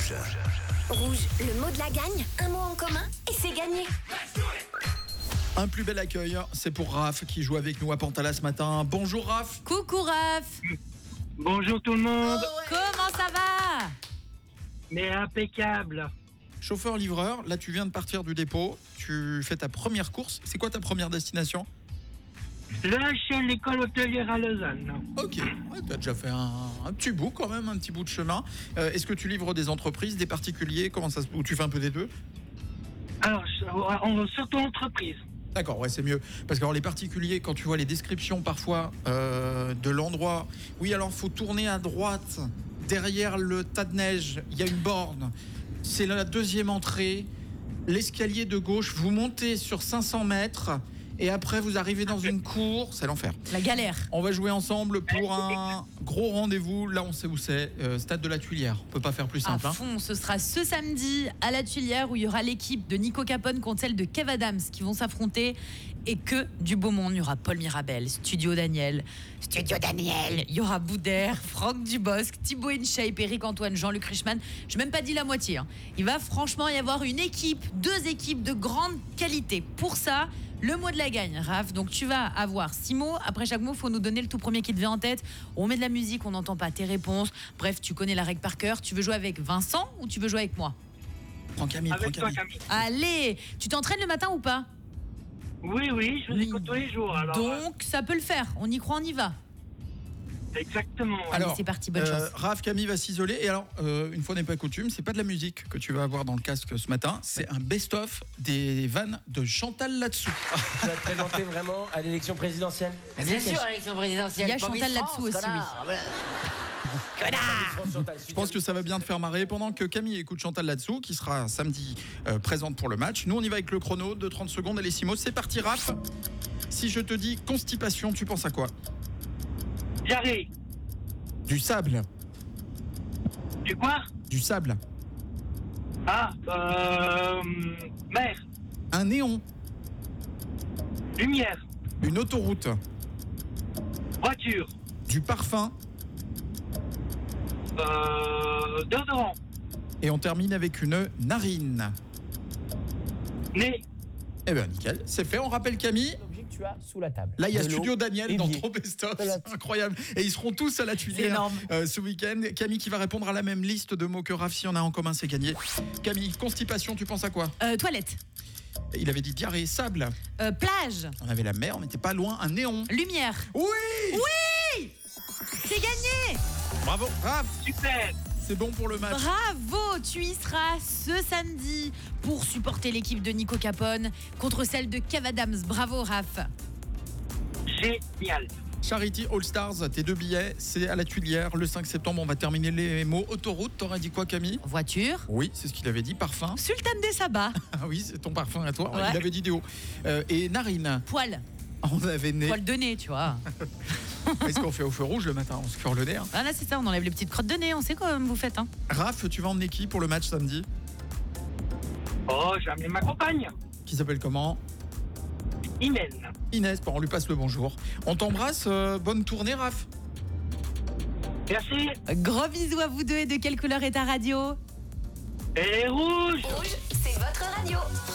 Rouge. Rouge, le mot de la gagne, un mot en commun et c'est gagné. Un plus bel accueil, c'est pour Raph qui joue avec nous à Pantala ce matin. Bonjour Raph. Coucou Raph. Bonjour tout le monde. Comment ça va? Mais impeccable. Chauffeur-livreur, là tu viens de partir du dépôt, tu fais ta première course. C'est quoi ta première destination? Là, je suis à l'école hôtelière à Lausanne. Ok, ouais, tu as déjà fait un petit bout quand même, un petit bout de chemin. Est-ce que tu livres des entreprises, des particuliers? Ou tu fais un peu des deux? Alors, surtout entreprise. D'accord, ouais, c'est mieux. Parce que alors, les particuliers, quand tu vois les descriptions parfois de l'endroit, oui, alors faut tourner à droite, derrière le tas de neige, il y a une borne. C'est la deuxième entrée, l'escalier de gauche, vous montez sur 500 mètres et après vous arrivez dans une cour, c'est l'enfer. La galère. On va jouer ensemble pour un gros rendez-vous, là on sait où c'est, stade de la Tuilière. On peut pas faire plus simple. À fond, ce sera ce samedi à la Tuilière où il y aura l'équipe de Nico Capone contre celle de Kev Adams qui vont s'affronter. Et que du beau monde, il y aura Paul Mirabel, Studio Daniel, il y aura Boudère, Franck Dubosc, Thibaut InShape, Eric-Antoine, Jean-Luc Reichmann. Je n'ai même pas dit la moitié. Il va franchement y avoir deux équipes de grande qualité. Pour ça, le mot de la gagne, Raph. Donc tu vas avoir 6 mots. Après chaque mot, il faut nous donner le tout premier qui te vient en tête. On met de la musique, on n'entend pas tes réponses. Bref, tu connais la règle par cœur. Tu veux jouer avec Vincent ou tu veux jouer avec moi? Prends Camille, Avec toi, Camille. Allez, tu t'entraînes le matin ou pas? Oui, je vous écoute tous les jours. Alors, donc ça peut le faire, on y croit, on y va. Exactement. Allez, c'est parti, bonne chance. Raph, Camille va s'isoler. Et alors, une fois n'est pas coutume, c'est pas de la musique que tu vas avoir dans le casque ce matin, c'est un best-of des vannes de Chantal là-dessous. Tu vas te présenter vraiment à l'élection présidentielle? Bien sûr, à l'élection présidentielle. Il y a Chantal là-dessous aussi, oui. Je pense que ça va bien te faire marrer pendant que Camille écoute Chantal là-dessous qui sera samedi présente pour le match. Nous on y va avec le chrono de 30 secondes et les 6 mots. C'est parti Raph. Si je te dis constipation, tu penses à quoi? Diarrhée. Du sable. Du quoi? Du sable. Mer. Un néon. Lumière. Une autoroute. Voiture. Du parfum. Déodorant. Et on termine avec une narine. Nez. Eh ben nickel, c'est fait. On rappelle Camille. L'objet que tu as sous la table. Là, il y a De Studio l'eau Daniel et dans biais. Trop Best-of, c'est incroyable. Et ils seront tous à la Tuilière énorme. ce week-end. Camille qui va répondre à la même liste de mots que Raph. Si on a en commun, c'est gagné. Camille, constipation, tu penses à quoi? Toilette. Il avait dit diarrhée, sable. Plage. On avait la mer, on n'était pas loin. Un néon. Lumière. Oui. C'est gagné. Bravo, Raph. Super. C'est bon pour le match. Bravo, tu y seras ce samedi pour supporter l'équipe de Nico Capone contre celle de Kev Adams. Bravo Raph. Génial. Charity All Stars, tes 2 billets, c'est à la Tuilière. Le 5 septembre, on va terminer les mots. Autoroute, t'aurais dit quoi Camille? Voiture. Oui, c'est ce qu'il avait dit. Parfum. Sultan des Sabbats. Ah oui, c'est ton parfum à toi. Ouais. Il avait dit déo. Et narine. Poil. On avait nez. Poil de nez, tu vois. Qu'est-ce qu'on fait au feu rouge le matin? On se cure le nez. Ah là, c'est ça, on enlève les petites crottes de nez. On sait comment vous faites. Hein. Raph, tu vas emmener qui pour le match samedi? Oh, j'ai amené ma compagne. Qui s'appelle comment? Imen. Inès, bon, on lui passe le bonjour. On t'embrasse, bonne tournée Raph. Merci. Gros bisous à vous deux. Et de quelle couleur est ta radio? Et rouge. Rouge, c'est votre radio.